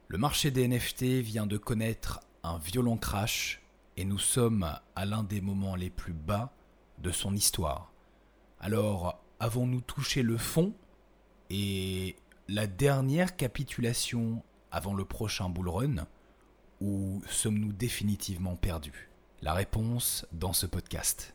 Le marché des NFT vient de connaître un violent crash et nous sommes à l'un des moments les plus bas de son histoire. Alors, avons-nous touché le fond et la dernière capitulation avant le prochain bull run, ou sommes-nous définitivement perdus? La réponse dans ce podcast.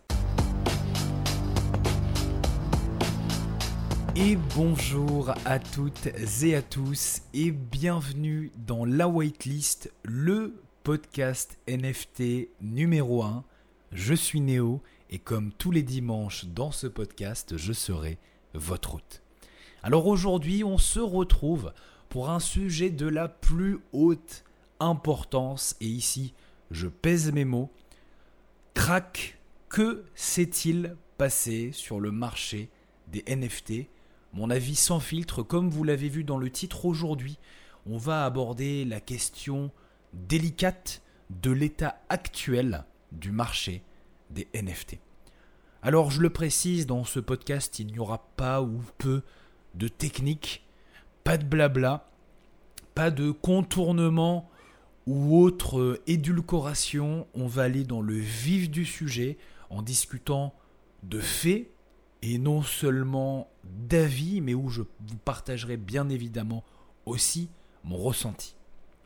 Et bonjour à toutes et à tous et bienvenue dans La Whitelist, le podcast NFT numéro 1. Je suis Néo et comme tous les dimanches dans ce podcast, je serai votre hôte. Alors aujourd'hui, on se retrouve pour un sujet de la plus haute importance et ici, je pèse mes mots. Crac, que s'est-il passé sur le marché des NFT ? Mon avis sans filtre, comme vous l'avez vu dans le titre aujourd'hui, on va aborder la question délicate de l'état actuel du marché des NFT. Alors je le précise, dans ce podcast, il n'y aura pas ou peu de technique, pas de blabla, pas de contournement ou autre édulcoration. On va aller dans le vif du sujet en discutant de faits, et non seulement d'avis, mais où je vous partagerai bien évidemment aussi mon ressenti.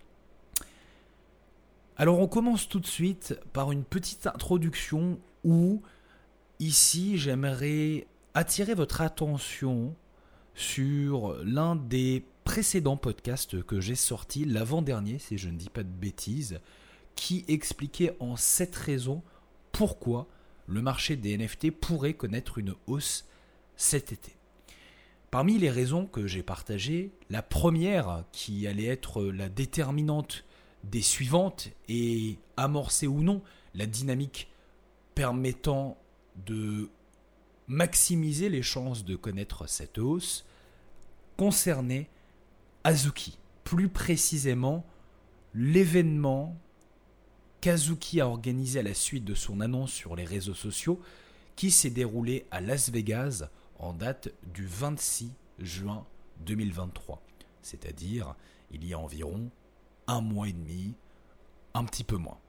Alors on commence tout de suite par une petite introduction où, ici, j'aimerais attirer votre attention sur l'un des précédents podcasts que j'ai sorti, l'avant-dernier, si je ne dis pas de bêtises, qui expliquait en 7 raisons pourquoi le marché des NFT pourrait connaître une hausse cet été. Parmi les raisons que j'ai partagées, la première, qui allait être la déterminante des suivantes et amorcer ou non la dynamique permettant de maximiser les chances de connaître cette hausse, concernait Azuki. Plus précisément, l'événement qu'Azuki a organisé à la suite de son annonce sur les réseaux sociaux qui s'est déroulé à Las Vegas en date du 26 juin 2023. C'est-à-dire il y a environ un mois et demi, un petit peu moins.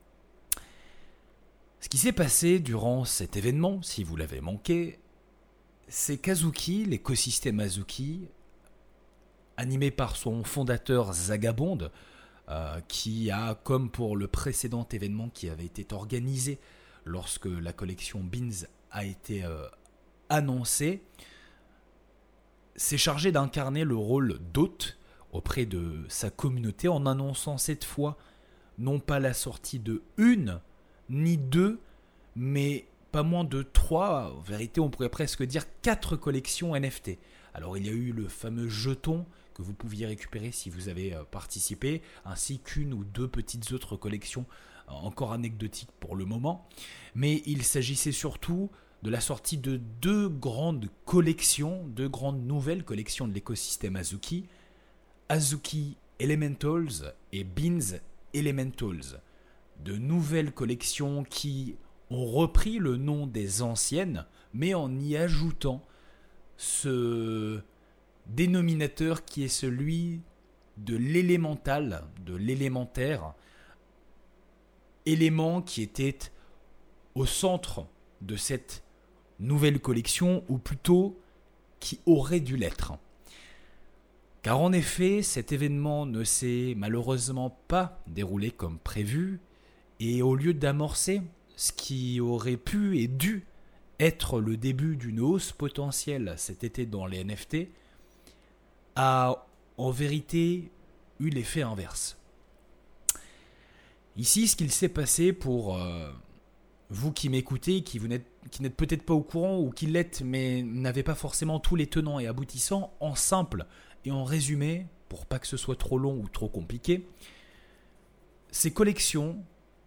Ce qui s'est passé durant cet événement, si vous l'avez manqué, c'est qu'Azuki, l'écosystème Azuki, animé par son fondateur Zagabond, qui a, comme pour le précédent événement qui avait été organisé lorsque la collection Beans a été annoncée, s'est chargé d'incarner le rôle d'hôte auprès de sa communauté en annonçant cette fois non pas la sortie de une ni deux, mais pas moins de 3, en vérité on pourrait presque dire 4 collections NFT. Alors il y a eu le fameux jeton que vous pouviez récupérer si vous avez participé, ainsi qu'une ou deux petites autres collections encore anecdotiques pour le moment. Mais il s'agissait surtout de la sortie de 2 grandes collections, 2 grandes nouvelles collections de l'écosystème Azuki, Azuki Elementals et Beans Elementals. De nouvelles collections qui ont repris le nom des anciennes, mais en y ajoutant ce dénominateur qui est celui de l'élémental, de l'élémentaire, élément qui était au centre de cette nouvelle collection, ou plutôt qui aurait dû l'être. Car en effet, cet événement ne s'est malheureusement pas déroulé comme prévu, et au lieu d'amorcer ce qui aurait pu et dû être le début d'une hausse potentielle cet été dans les NFT, a en vérité eu l'effet inverse. Ici, ce qu'il s'est passé pour vous qui m'écoutez, qui n'êtes peut-être pas au courant ou qui l'êtes mais n'avez pas forcément tous les tenants et aboutissants, en simple et en résumé, pour pas que ce soit trop long ou trop compliqué, ces collections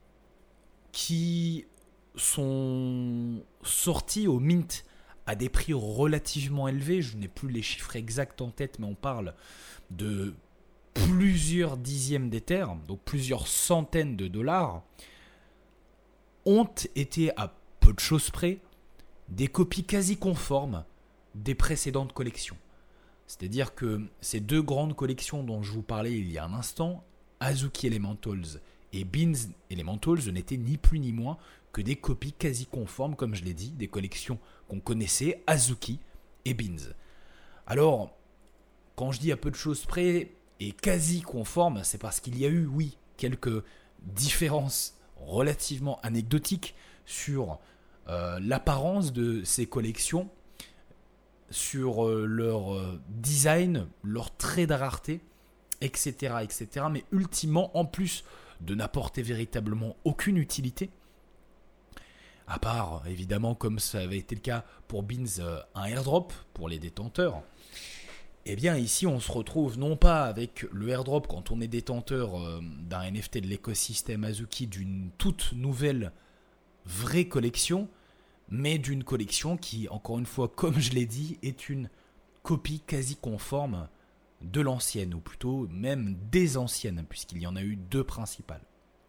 qui sont sorties au mint à des prix relativement élevés, je n'ai plus les chiffres exacts en tête, mais on parle de plusieurs dixièmes d'Ether, donc plusieurs centaines de dollars, ont été à peu de choses près des copies quasi conformes des précédentes collections. C'est-à-dire que ces deux grandes collections dont je vous parlais il y a un instant, Azuki Elementals et Beans Elementals, n'étaient ni plus ni moins que des copies quasi conformes, comme je l'ai dit, des collections qu'on connaissait, Azuki et Beans. Alors, quand je dis à peu de choses près et quasi conformes, c'est parce qu'il y a eu, oui, quelques différences relativement anecdotiques sur l'apparence de ces collections, sur leur design, leur trait de rareté, etc., etc. Mais ultimement, en plus de n'apporter véritablement aucune utilité, à part, évidemment, comme ça avait été le cas pour Beans, un airdrop pour les détenteurs, eh bien ici on se retrouve non pas avec le airdrop quand on est détenteur d'un NFT de l'écosystème Azuki d'une toute nouvelle vraie collection, mais d'une collection qui, encore une fois, comme je l'ai dit, est une copie quasi conforme de l'ancienne, ou plutôt même des anciennes, puisqu'il y en a eu deux principales.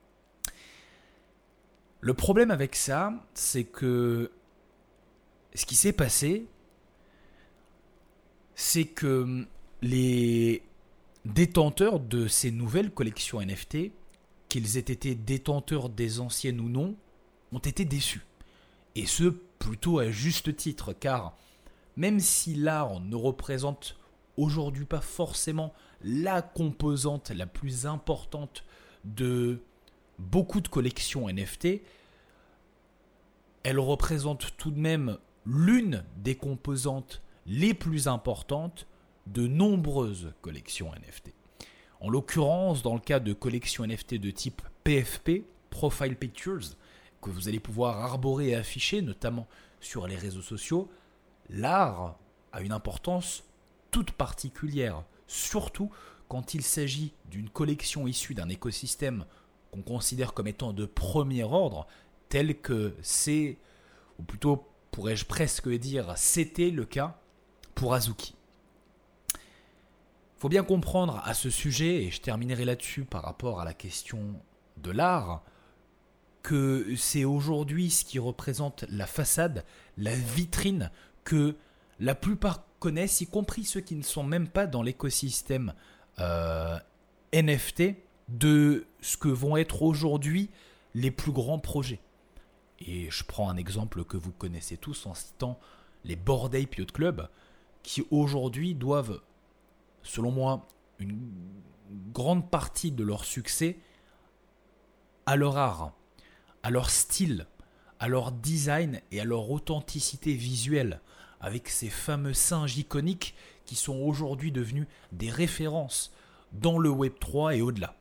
Le problème avec ça, c'est que ce qui s'est passé, c'est que les détenteurs de ces nouvelles collections NFT, qu'ils aient été détenteurs des anciennes ou non, ont été déçus. Et ce, plutôt à juste titre, car même si l'art ne représente aujourd'hui pas forcément la composante la plus importante de beaucoup de collections NFT, elle représente tout de même l'une des composantes les plus importantes de nombreuses collections NFT. En l'occurrence, dans le cas de collections NFT de type PFP, Profile Pictures, que vous allez pouvoir arborer et afficher, notamment sur les réseaux sociaux, l'art a une importance toute particulière, surtout quand il s'agit d'une collection issue d'un écosystème qu'on considère comme étant de premier ordre, tel que c'est, ou plutôt pourrais-je presque dire, c'était le cas pour Azuki. Il faut bien comprendre à ce sujet, et je terminerai là-dessus par rapport à la question de l'art, que c'est aujourd'hui ce qui représente la façade, la vitrine que la plupart connaissent, y compris ceux qui ne sont même pas dans l'écosystème NFT, de ce que vont être aujourd'hui les plus grands projets. Et je prends un exemple que vous connaissez tous en citant les Bored Ape Yacht Club, qui aujourd'hui doivent, selon moi, une grande partie de leur succès à leur art, à leur style, à leur design et à leur authenticité visuelle, avec ces fameux singes iconiques qui sont aujourd'hui devenus des références dans le Web3 et au-delà.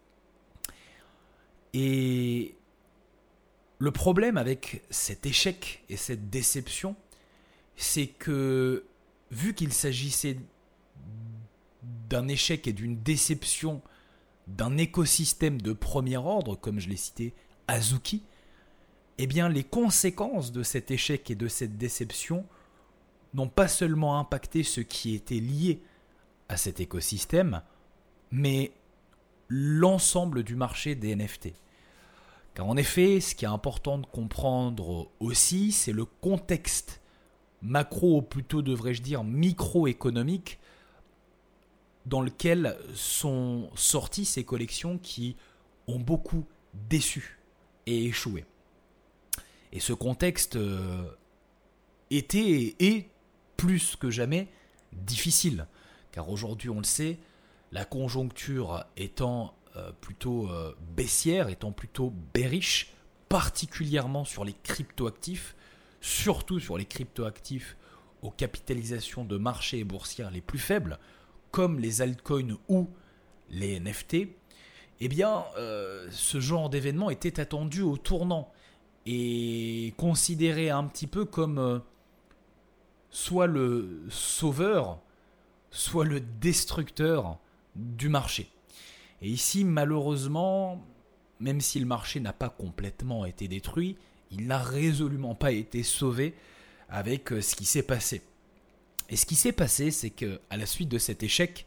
Et le problème avec cet échec et cette déception, c'est que, vu qu'il s'agissait d'un échec et d'une déception d'un écosystème de premier ordre, comme je l'ai cité, Azuki, eh bien les conséquences de cet échec et de cette déception n'ont pas seulement impacté ce qui était lié à cet écosystème, mais l'ensemble du marché des NFT. Car en effet, ce qui est important de comprendre aussi, c'est le contexte macro, ou plutôt devrais-je dire microéconomique, dans lequel sont sorties ces collections qui ont beaucoup déçu et échoué. Et ce contexte était et est plus que jamais difficile, car aujourd'hui on le sait, la conjoncture étant plutôt baissière, étant plutôt bearish, particulièrement sur les cryptoactifs, surtout sur les cryptoactifs aux capitalisations de marché et boursières les plus faibles, comme les altcoins ou les NFT, eh bien, ce genre d'événement était attendu au tournant et considéré un petit peu comme soit le sauveur, soit le destructeur du marché. Et ici, malheureusement, même si le marché n'a pas complètement été détruit, il n'a résolument pas été sauvé avec ce qui s'est passé. Et ce qui s'est passé, c'est qu'à la suite de cet échec,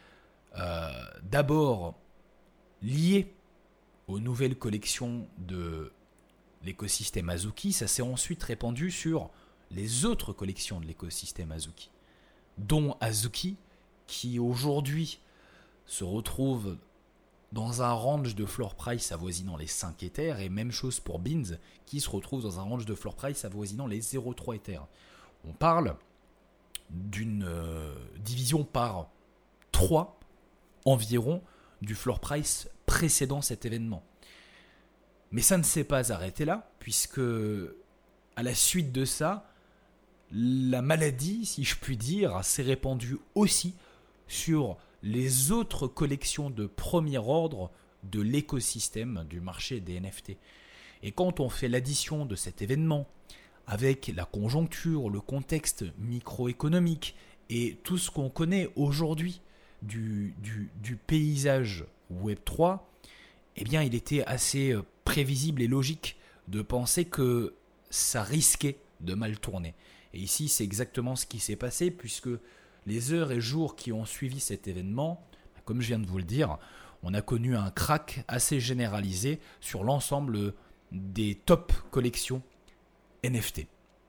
d'abord lié aux nouvelles collections de l'écosystème Azuki, ça s'est ensuite répandu sur les autres collections de l'écosystème Azuki. dont Azuki, qui aujourd'hui se retrouve dans un range de floor price avoisinant les 5 Ethers, et même chose pour Beans, qui se retrouve dans un range de floor price avoisinant les 0,3 Ethers. On parle d'une division par 3 environ du floor price précédant cet événement. Mais ça ne s'est pas arrêté là, puisque à la suite de ça, la maladie, si je puis dire, s'est répandue aussi sur les autres collections de premier ordre de l'écosystème du marché des NFT. Et quand on fait l'addition de cet événement avec la conjoncture, le contexte microéconomique et tout ce qu'on connaît aujourd'hui du paysage Web3, eh bien il était assez prévisible et logique de penser que ça risquait de mal tourner. Et ici, c'est exactement ce qui s'est passé, puisque les heures et jours qui ont suivi cet événement, comme je viens de vous le dire, on a connu un crack assez généralisé sur l'ensemble des top collections NFT.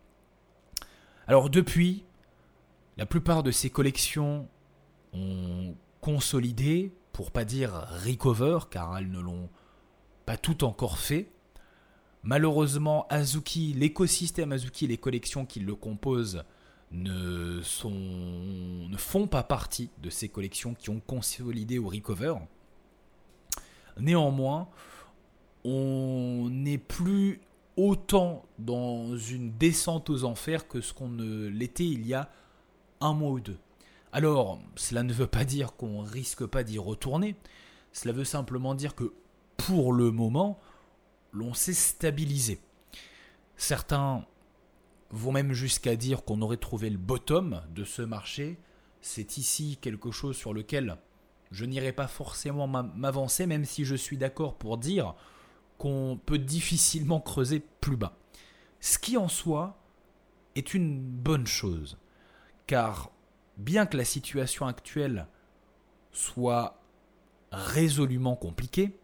Alors depuis, la plupart de ces collections ont consolidé, pour pas dire recover, car elles ne l'ont pas tout encore fait. Malheureusement, Azuki, l'écosystème Azuki, les collections qui le composent ne font pas partie de ces collections qui ont consolidé ou recover. Néanmoins, on n'est plus autant dans une descente aux enfers que ce qu'on l'était il y a un mois ou deux. Alors, cela ne veut pas dire qu'on ne risque pas d'y retourner. Cela veut simplement dire que pour le moment, l'on s'est stabilisé. Certains vont même jusqu'à dire qu'on aurait trouvé le bottom de ce marché. C'est ici quelque chose sur lequel je n'irai pas forcément m'avancer, même si je suis d'accord pour dire qu'on peut difficilement creuser plus bas. Ce qui en soi est une bonne chose, car bien que la situation actuelle soit résolument compliquée,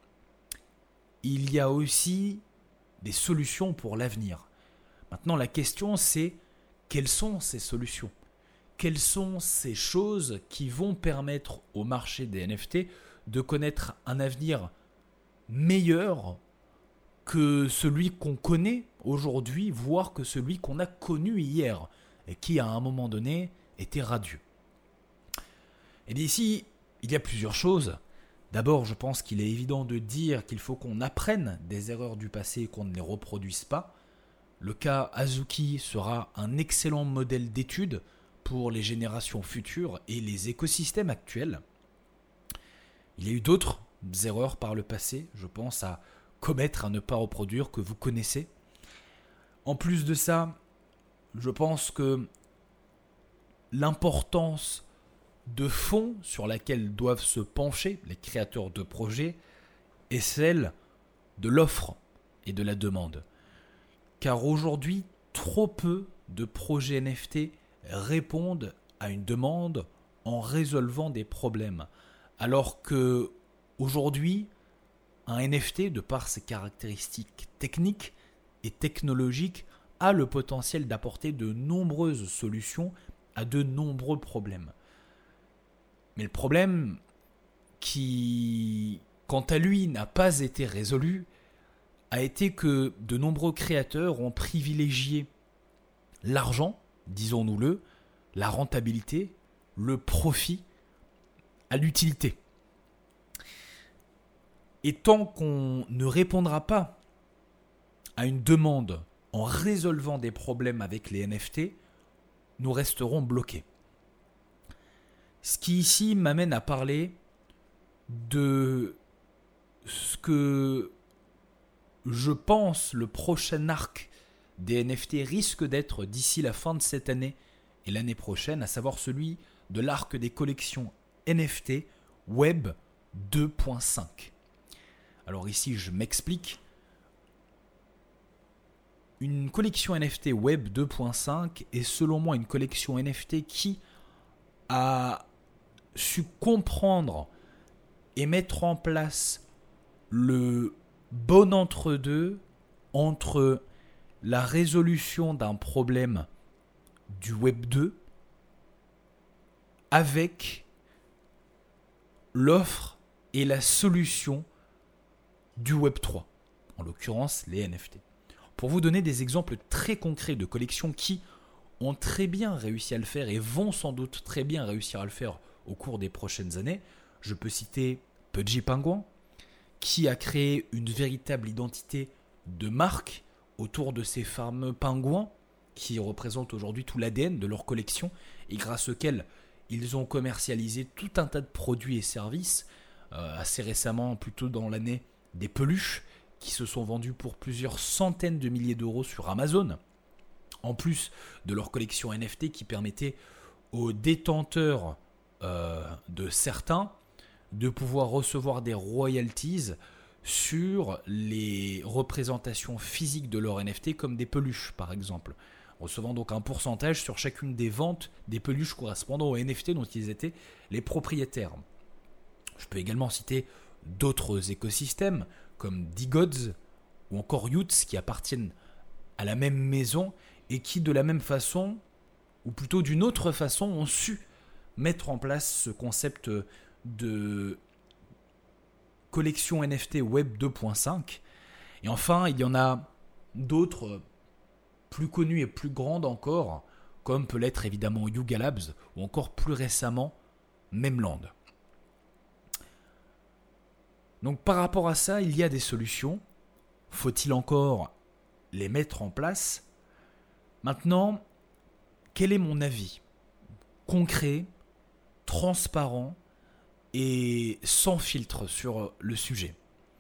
il y a aussi des solutions pour l'avenir. Maintenant, la question, c'est quelles sont ces solutions ? Quelles sont ces choses qui vont permettre au marché des NFT de connaître un avenir meilleur que celui qu'on connaît aujourd'hui, voire que celui qu'on a connu hier, et qui, à un moment donné, était radieux. Et bien ici, il y a plusieurs choses. D'abord, je pense qu'il est évident de dire qu'il faut qu'on apprenne des erreurs du passé et qu'on ne les reproduise pas. Le cas Azuki sera un excellent modèle d'étude pour les générations futures et les écosystèmes actuels. Il y a eu d'autres erreurs par le passé, je pense à commettre, à ne pas reproduire, que vous connaissez. En plus de ça, je pense que l'importance de fond sur laquelle doivent se pencher les créateurs de projets est celle de l'offre et de la demande. Car aujourd'hui, trop peu de projets NFT répondent à une demande en résolvant des problèmes. Alors que aujourd'hui, un NFT, de par ses caractéristiques techniques et technologiques, a le potentiel d'apporter de nombreuses solutions à de nombreux problèmes. Mais le problème qui, quant à lui, n'a pas été résolu, a été que de nombreux créateurs ont privilégié l'argent, disons-nous-le, la rentabilité, le profit à l'utilité. Et tant qu'on ne répondra pas à une demande en résolvant des problèmes avec les NFT, nous resterons bloqués. Ce qui ici m'amène à parler de ce que je pense le prochain arc des NFT risque d'être d'ici la fin de cette année et l'année prochaine, à savoir celui de l'arc des collections NFT Web 2.5. Alors ici, je m'explique. Une collection NFT Web 2.5 est selon moi une collection NFT qui a su comprendre et mettre en place le bon entre-deux entre la résolution d'un problème du Web 2 avec l'offre et la solution du Web3, en l'occurrence les NFT. Pour vous donner des exemples très concrets de collections qui ont très bien réussi à le faire et vont sans doute très bien réussir à le faire au cours des prochaines années, je peux citer Pudgy Penguin, qui a créé une véritable identité de marque autour de ces fameux pingouins qui représentent aujourd'hui tout l'ADN de leur collection et grâce auxquels ils ont commercialisé tout un tas de produits et services, assez récemment, plutôt dans l'année, des peluches qui se sont vendues pour plusieurs centaines de milliers d'euros sur Amazon, en plus de leur collection NFT qui permettait aux détenteurs de certains de pouvoir recevoir des royalties sur les représentations physiques de leur NFT comme des peluches par exemple, recevant donc un pourcentage sur chacune des ventes des peluches correspondant aux NFT dont ils étaient les propriétaires. Je peux également citer d'autres écosystèmes comme DeGods ou encore Youths qui appartiennent à la même maison et qui de la même façon, ou plutôt d'une autre façon, ont su mettre en place ce concept de collection NFT Web 2.5. Et enfin, il y en a d'autres plus connues et plus grandes encore, comme peut l'être évidemment Yuga Labs ou encore plus récemment Memland. Donc par rapport à ça, il y a des solutions. Faut-il encore les mettre en place ? Maintenant, quel est mon avis ? Concret, transparent et sans filtre sur le sujet.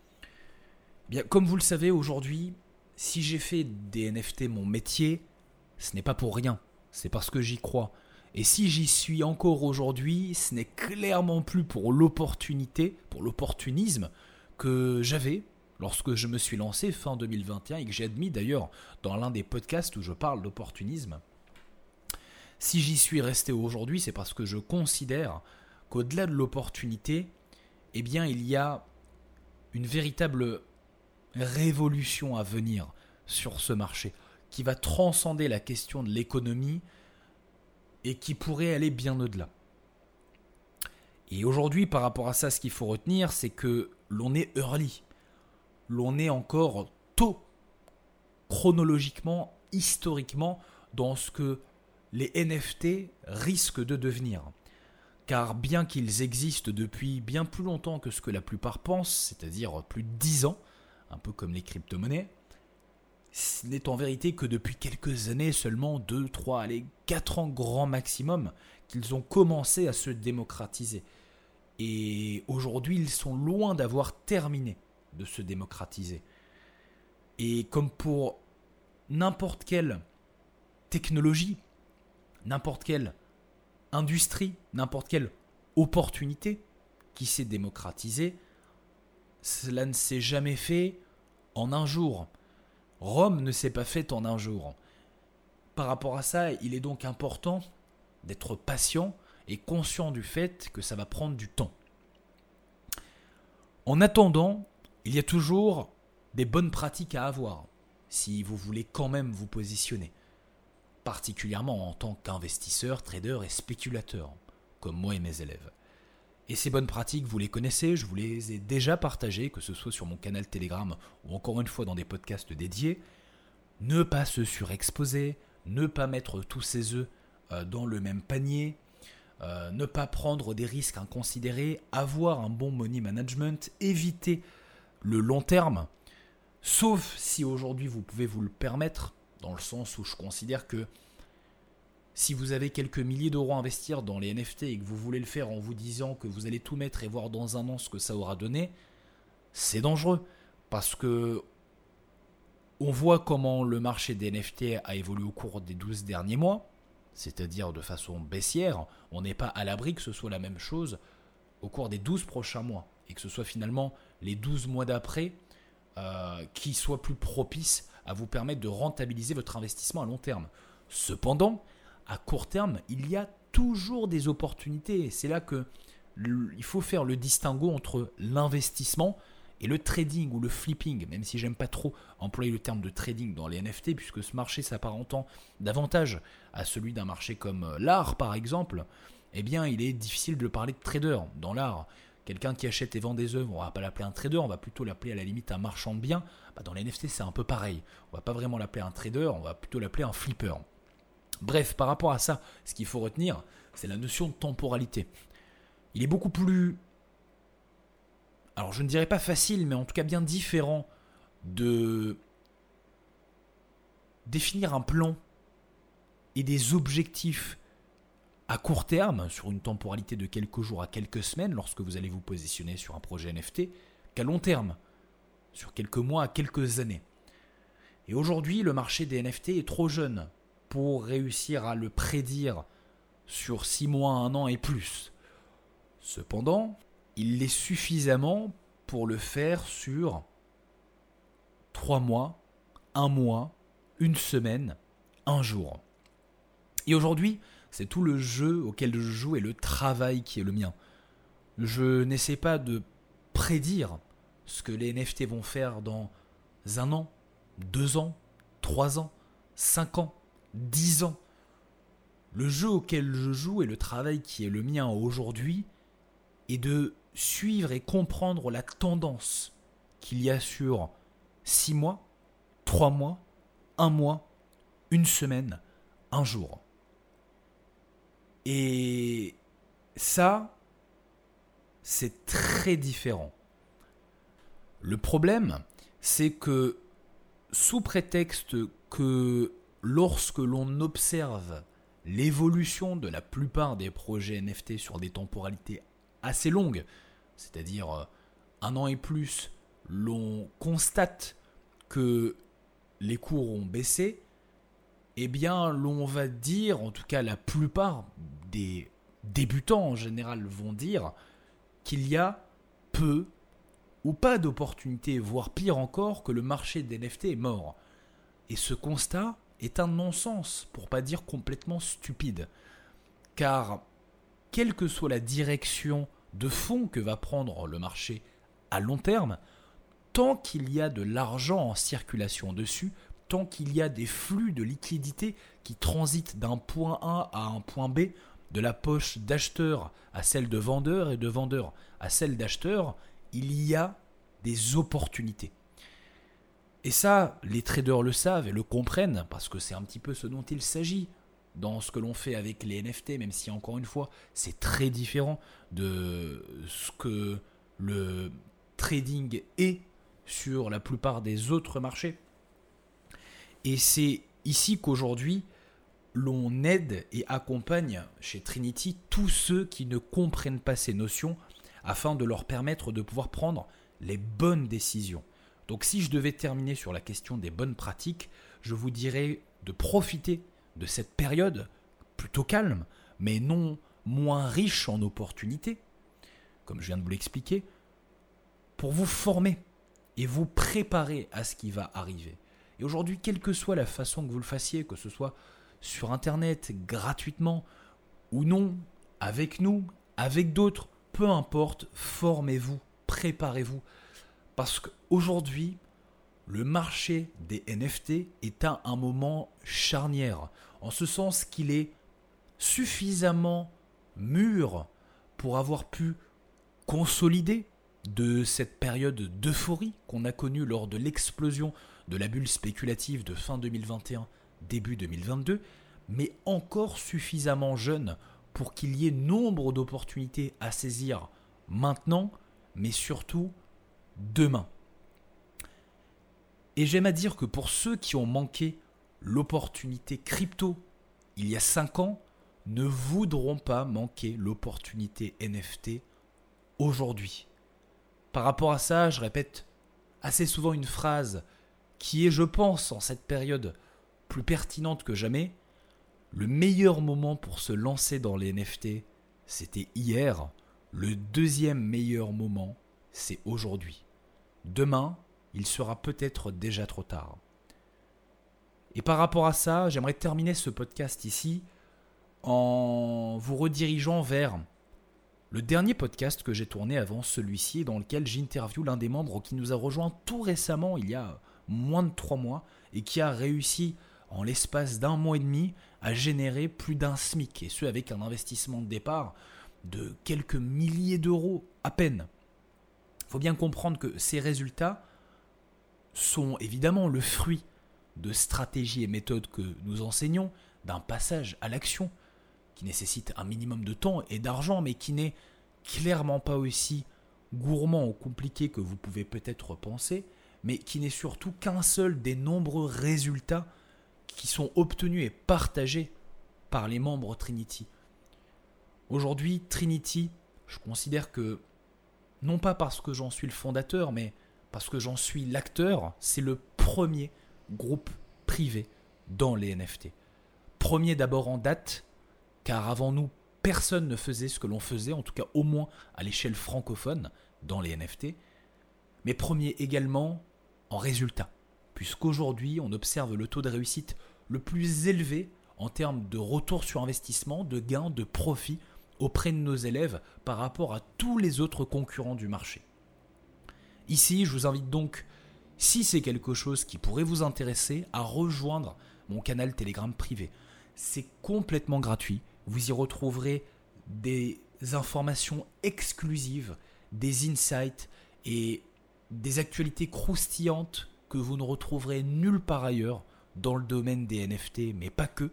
Bien, comme vous le savez aujourd'hui, si j'ai fait des NFT mon métier, ce n'est pas pour rien, c'est parce que j'y crois. Et si j'y suis encore aujourd'hui, ce n'est clairement plus pour l'opportunité, pour l'opportunisme que j'avais lorsque je me suis lancé fin 2021 et que j'ai admis d'ailleurs dans l'un des podcasts où je parle d'opportunisme. Si j'y suis resté aujourd'hui, c'est parce que je considère qu'au-delà de l'opportunité, eh bien, il y a une véritable révolution à venir sur ce marché qui va transcender la question de l'économie et qui pourrait aller bien au-delà. Et aujourd'hui, par rapport à ça, ce qu'il faut retenir, c'est que l'on est early. L'on est encore tôt, chronologiquement, historiquement, dans ce que les NFT risquent de devenir. Car bien qu'ils existent depuis bien plus longtemps que ce que la plupart pensent, c'est-à-dire plus de 10 ans, un peu comme les crypto-monnaies, ce n'est en vérité que depuis quelques années, seulement 2, 3, allez, 4 ans grand maximum, qu'ils ont commencé à se démocratiser. Et aujourd'hui, ils sont loin d'avoir terminé de se démocratiser. Et comme pour n'importe quelle technologie, n'importe quelle industrie, n'importe quelle opportunité qui s'est démocratisée, cela ne s'est jamais fait en un jour. Rome ne s'est pas faite en un jour. Par rapport à ça, il est donc important d'être patient et conscient du fait que ça va prendre du temps. En attendant, il y a toujours des bonnes pratiques à avoir si vous voulez quand même vous positionner, particulièrement en tant qu'investisseur, trader et spéculateur, comme moi et mes élèves. Et ces bonnes pratiques, vous les connaissez, je vous les ai déjà partagées, que ce soit sur mon canal Telegram ou encore une fois dans des podcasts dédiés. Ne pas se surexposer, ne pas mettre tous ses œufs dans le même panier, ne pas prendre des risques inconsidérés, avoir un bon money management, éviter le long terme, sauf si aujourd'hui vous pouvez vous le permettre, dans le sens où je considère que si vous avez quelques milliers d'euros à investir dans les NFT et que vous voulez le faire en vous disant que vous allez tout mettre et voir dans un an ce que ça aura donné, c'est dangereux. Parce que on voit comment le marché des NFT a évolué au cours des 12 derniers mois, c'est-à-dire de façon baissière. On n'est pas à l'abri que ce soit la même chose au cours des 12 prochains mois. Et que ce soit finalement les 12 mois d'après qui soient plus propices à vous permettre de rentabiliser votre investissement à long terme. Cependant, à court terme, il y a toujours des opportunités. Et c'est là qu'il faut faire le distinguo entre l'investissement et le trading ou le flipping, même si j'aime pas trop employer le terme de trading dans les NFT, puisque ce marché s'apparentant davantage à celui d'un marché comme l'art par exemple, eh bien il est difficile de parler de trader. Dans l'art, quelqu'un qui achète et vend des œuvres, on ne va pas l'appeler un trader, on va plutôt l'appeler à la limite un marchand de biens. Dans les NFT, c'est un peu pareil. On ne va pas vraiment l'appeler un trader, on va plutôt l'appeler un flipper. Bref, par rapport à ça, ce qu'il faut retenir, c'est la notion de temporalité. Il est beaucoup plus, alors je ne dirais pas facile, mais en tout cas bien différent de définir un plan et des objectifs à court terme, sur une temporalité de quelques jours à quelques semaines, lorsque vous allez vous positionner sur un projet NFT, qu'à long terme, sur quelques mois à quelques années. Et aujourd'hui, le marché des NFT est trop jeune pour réussir à le prédire sur 6 mois, 1 an et plus. Cependant, il l'est suffisamment pour le faire sur 3 mois, 1 mois, 1 semaine, 1 jour. Et aujourd'hui, c'est tout le jeu auquel je joue et le travail qui est le mien. Je n'essaie pas de prédire ce que les NFT vont faire dans 1 an, 2 ans, 3 ans, 5 ans, 10 ans. Le jeu auquel je joue et le travail qui est le mien aujourd'hui est de suivre et comprendre la tendance qu'il y a sur 6 mois, 3 mois, 1 mois, 1 semaine, 1 jour. Et ça, c'est très différent. Le problème, c'est que sous prétexte que lorsque l'on observe l'évolution de la plupart des projets NFT sur des temporalités assez longues, c'est-à-dire 1 an et plus, l'on constate que les cours ont baissé, eh bien l'on va dire, en tout cas la plupart des débutants en général vont dire qu'il y a peu ou pas d'opportunités, voire pire encore, que le marché des NFT est mort. Et ce constat est un non-sens, pour pas dire complètement stupide. Car, quelle que soit la direction de fond que va prendre le marché à long terme, tant qu'il y a de l'argent en circulation dessus, tant qu'il y a des flux de liquidités qui transitent d'un point A à un point B, de la poche d'acheteur à celle de vendeur et de vendeur à celle d'acheteur, il y a des opportunités. Et ça, les traders le savent et le comprennent, parce que c'est un petit peu ce dont il s'agit dans ce que l'on fait avec les NFT, même si encore une fois, c'est très différent de ce que le trading est sur la plupart des autres marchés. Et c'est ici qu'aujourd'hui, l'on aide et accompagne chez Trinity tous ceux qui ne comprennent pas ces notions afin de leur permettre de pouvoir prendre les bonnes décisions. Donc si je devais terminer sur la question des bonnes pratiques, je vous dirais de profiter de cette période plutôt calme, mais non moins riche en opportunités, comme je viens de vous l'expliquer, pour vous former et vous préparer à ce qui va arriver. Et aujourd'hui, quelle que soit la façon que vous le fassiez, que ce soit sur Internet, gratuitement ou non, avec nous, avec d'autres, peu importe, formez-vous, préparez-vous. Parce qu'aujourd'hui, le marché des NFT est à un moment charnière, en ce sens qu'il est suffisamment mûr pour avoir pu consolider de cette période d'euphorie qu'on a connue lors de l'explosion de la bulle spéculative de fin 2021, début 2022, mais encore suffisamment jeune pour qu'il y ait nombre d'opportunités à saisir maintenant, mais surtout demain. Et j'aime à dire que pour ceux qui ont manqué l'opportunité crypto il y a 5 ans, ne voudront pas manquer l'opportunité NFT aujourd'hui. Par rapport à ça, je répète assez souvent une phrase qui est, je pense, en cette période plus pertinente que jamais. Le meilleur moment pour se lancer dans les NFT, c'était hier. Le deuxième meilleur moment, c'est aujourd'hui. Demain, il sera peut-être déjà trop tard. Et par rapport à ça, j'aimerais terminer ce podcast ici en vous redirigeant vers le dernier podcast que j'ai tourné avant celui-ci, dans lequel j'interviewe l'un des membres qui nous a rejoint tout récemment, il y a moins de 3 mois, et qui a réussi en l'espace d'1 mois et demi, a généré plus d'1 SMIC, et ce avec un investissement de départ de quelques milliers d'euros à peine. Il faut bien comprendre que ces résultats sont évidemment le fruit de stratégies et méthodes que nous enseignons, d'un passage à l'action, qui nécessite un minimum de temps et d'argent, mais qui n'est clairement pas aussi gourmand ou compliqué que vous pouvez peut-être penser, mais qui n'est surtout qu'un seul des nombreux résultats qui sont obtenus et partagés par les membres Trinity. Aujourd'hui, Trinity, je considère que, non pas parce que j'en suis le fondateur, mais parce que j'en suis l'acteur, c'est le premier groupe privé dans les NFT. Premier d'abord en date, car avant nous, personne ne faisait ce que l'on faisait, en tout cas au moins à l'échelle francophone dans les NFT, mais premier également en résultat, puisqu'aujourd'hui on observe le taux de réussite le plus élevé en termes de retour sur investissement, de gains, de profit auprès de nos élèves par rapport à tous les autres concurrents du marché. Ici, je vous invite donc, si c'est quelque chose qui pourrait vous intéresser, à rejoindre mon canal Telegram privé. C'est complètement gratuit. Vous y retrouverez des informations exclusives, des insights et des actualités croustillantes que vous ne retrouverez nulle part ailleurs dans le domaine des NFT, mais pas que.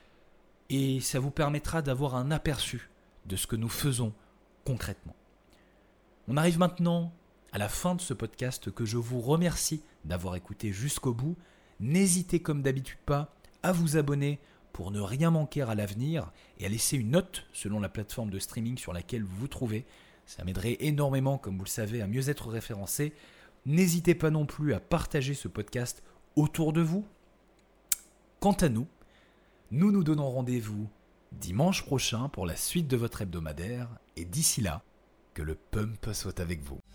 Et ça vous permettra d'avoir un aperçu de ce que nous faisons concrètement. On arrive maintenant à la fin de ce podcast que je vous remercie d'avoir écouté jusqu'au bout. N'hésitez comme d'habitude pas à vous abonner pour ne rien manquer à l'avenir et à laisser une note selon la plateforme de streaming sur laquelle vous vous trouvez. Ça m'aiderait énormément, comme vous le savez, à mieux être référencé. N'hésitez pas non plus à partager ce podcast autour de vous. Quant à nous, nous nous donnons rendez-vous dimanche prochain pour la suite de votre hebdomadaire. Et d'ici là, que le pump soit avec vous.